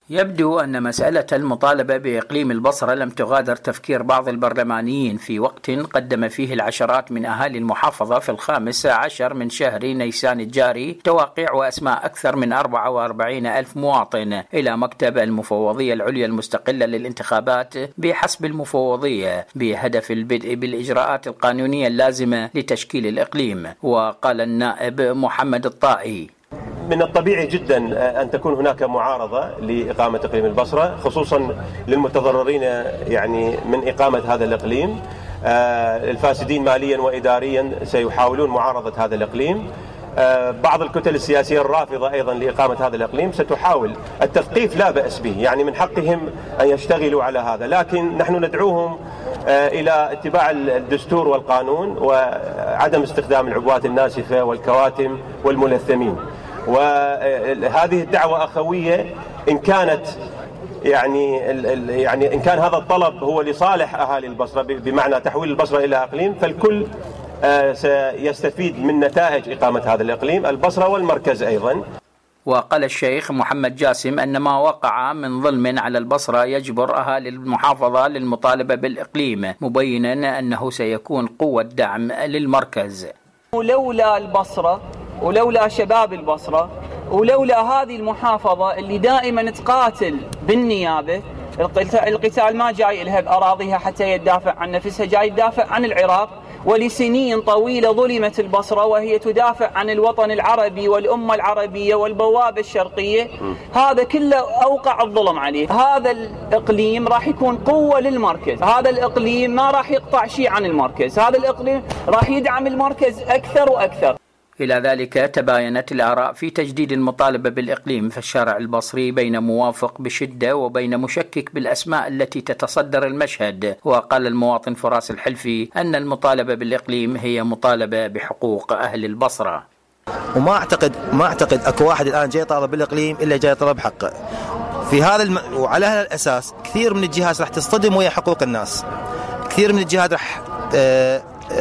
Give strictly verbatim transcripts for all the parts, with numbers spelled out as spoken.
يبدو أن مسألة المطالبة بإقليم البصرة لم تغادر تفكير بعض البرلمانيين في وقت قدم فيه العشرات من أهالي المحافظة في الخامس عشر من شهر نيسان الجاري توقيع وأسماء أكثر من أربعة وأربعين ألف مواطن إلى مكتب المفوضية العليا المستقلة للانتخابات بحسب المفوضية بهدف البدء بالإجراءات القانونية اللازمة لتشكيل الإقليم. وقال النائب محمد الطائي: من الطبيعي جدا أن تكون هناك معارضة لإقامة إقليم البصرة، خصوصا للمتضررين يعني من إقامة هذا الإقليم. الفاسدين ماليا وإداريا سيحاولون معارضة هذا الإقليم. بعض الكتل السياسية الرافضة أيضا لإقامة هذا الإقليم ستحاول التثقيف، لا بأس به، يعني من حقهم أن يشتغلوا على هذا، لكن نحن ندعوهم إلى اتباع الدستور والقانون وعدم استخدام العبوات الناسفة والكواتم والملثمين. وهذه الدعوة أخوية إن كانت يعني يعني إن كان هذا الطلب هو لصالح أهالي البصرة بمعنى تحويل البصرة إلى إقليم، فالكل سيستفيد من نتائج إقامة هذا الإقليم، البصرة والمركز أيضا. وقال الشيخ محمد جاسم أن ما وقع من ظلم على البصرة يجبر أهالي المحافظة للمطالبة بالإقليم، مبينا أنه سيكون قوة دعم للمركز. ولولا البصرة ولولا شباب البصرة ولولا هذه المحافظة اللي دائما تقاتل بالنيابة، القتال ما جاي لها بأراضيها حتى يدافع عن نفسها، جاي يدافع عن العراق. ولسنين طويلة ظلمت البصرة وهي تدافع عن الوطن العربي والأمة العربية والبوابة الشرقية، هذا كله أوقع الظلم عليه. هذا الإقليم راح يكون قوة للمركز، هذا الإقليم ما راح يقطع شيء عن المركز، هذا الإقليم راح يدعم المركز أكثر وأكثر. إلى ذلك تباينت الآراء في تجديد المطالبة بالإقليم في الشارع البصري بين موافق بشدة وبين مشكك بالأسماء التي تتصدر المشهد. وقال المواطن فراس الحلفي أن المطالبة بالإقليم هي مطالبة بحقوق أهل البصرة. وما أعتقد ما أعتقد أكو واحد الآن جاي طالب بالإقليم إلا جاي طلب حقه في هذا الم... وعلى هذا الأساس كثير من الجهات راح تصطدم ويا حقوق الناس، كثير من الجهات راح أه...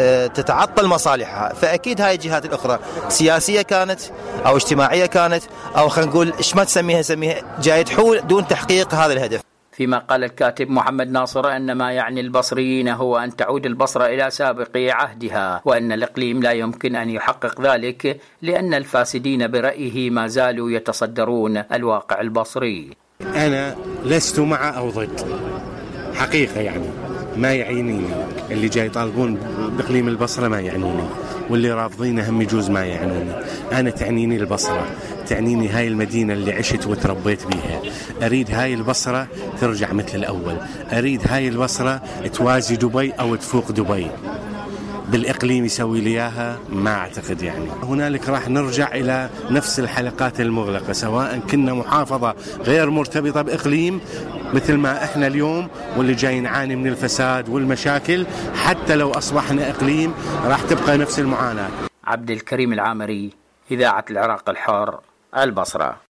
تتعطل مصالحها. فأكيد هاي الجهات الأخرى سياسية كانت أو اجتماعية كانت أو خلينا نقول إيش ما تسميها سميها جاي تحول دون تحقيق هذا الهدف. فيما قال الكاتب محمد ناصر أن ما يعني البصريين هو أن تعود البصرة إلى سابق عهدها، وأن الإقليم لا يمكن أن يحقق ذلك لأن الفاسدين برأيه ما زالوا يتصدرون الواقع البصري. أنا لست مع أو ضد حقيقة، يعني ما يعنيني اللي جاي يطالبون بإقليم البصرة ما يعنوني، واللي رافضينه هم يجوز ما يعنوني. أنا تعنيني البصرة، تعنيني هاي المدينة اللي عشت وتربيت بيها. أريد هاي البصرة ترجع مثل الأول، أريد هاي البصرة توازي دبي أو تفوق دبي. بالإقليم يسوي لياها ما أعتقد. يعني هنالك راح نرجع إلى نفس الحلقات المغلقة، سواء كنا محافظة غير مرتبطة بإقليم مثل ما إحنا اليوم واللي جاي نعاني من الفساد والمشاكل، حتى لو أصبحنا إقليم راح تبقى نفس المعاناة. عبد الكريم العامري، إذاعة العراق الحر، البصرة.